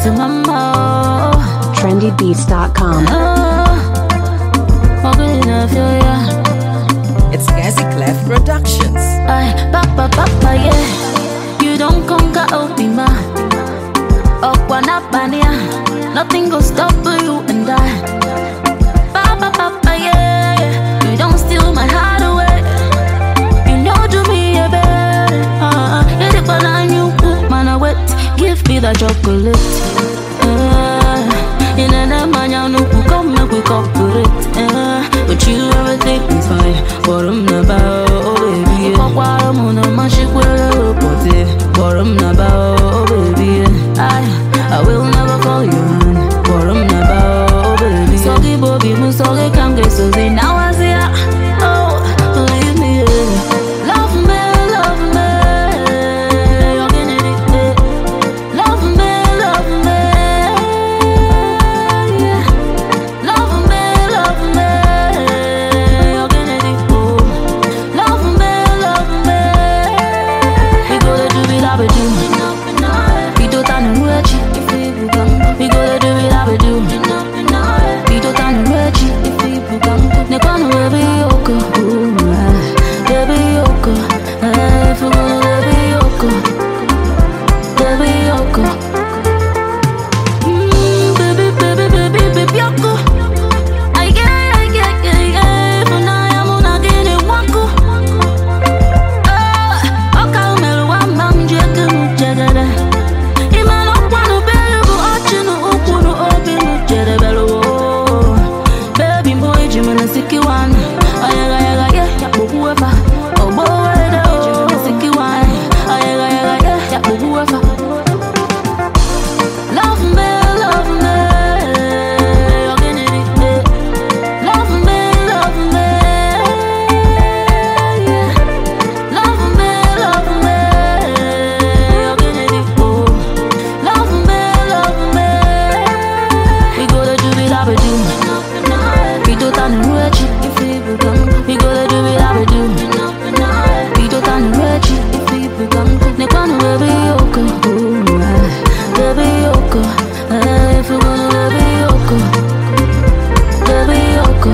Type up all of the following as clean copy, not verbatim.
trendybeats.com. It's Gazi Clef Productions. Papa, yeah. You don't conquer Opima. Okwanapania. Nothing will stop you and I. Papa, yeah. You don't steal my heart away. You know do me a better. Hit it when I knew, man, I wet. Give me the chocolate. In a man, you know, come make we cooperate. With you, everything is fine. But I'm not about, oh baby. I'm on a magic well, but I'm not about, oh baby. I will never call you man. But I'm not about, oh baby. So the Bobby, Musoge can't get so they now I see ya. Oh, believe me, love me, love me. You're getting it, love me, love me. Yeah. Love me, love me. You're getting it, oh. Love me, love me. We go to do it, I will do. We don't turn rich. We go to do it, I will do. We don't turn rich. Ne kwanu baby yoko, baby yoko. If you go baby yoko, baby yoko. Baby yoko. I get. For now I'm on again in wako. Oka umelu wa manje kumujagada. Imano kwanu belu bu ochinu ukunu obi mujagada. Baby boy, Jimmy Siki one. Yeah, whoever. Oh boy, Jimmy Siki one. Yeah, whoever. Love me, love me. You're getting it. Love me, love me. Yeah. Love me, love me. You're getting it. Oh. Love me, love me. We go to do it, I will do. We don't turn rich. We go to do it, I will do. We don't turn rich. Ne kwanu baby yoko, baby yoko. If you wanna baby yoko, baby yoko.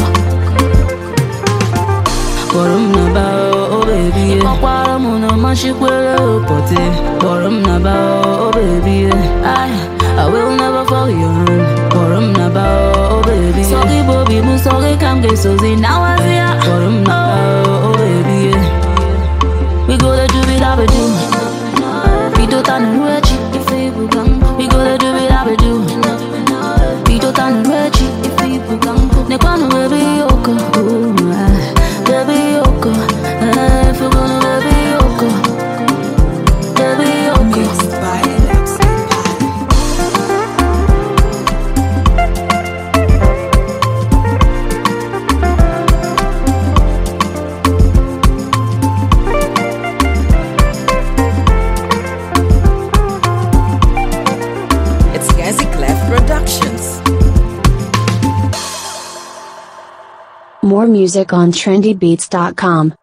Borum na ba, oh baby. Ipakwara mo na mashikwele opote. Borum na ba, oh baby. I will never fall your hand. Borum na ba, oh baby. Sogi Bobby, Musogi can't get so see now I see ya. Borum na ba, oh baby. We go to do it, I will do. We don't turn rich. We go to do it, I will do. We don't turn rich. Ne kwanu baby yoko, baby yoko. If you wanna baby yoko, baby yoko. Mixed by Lapsy It's Gazi Clef Productions. More music on trendybeats.com.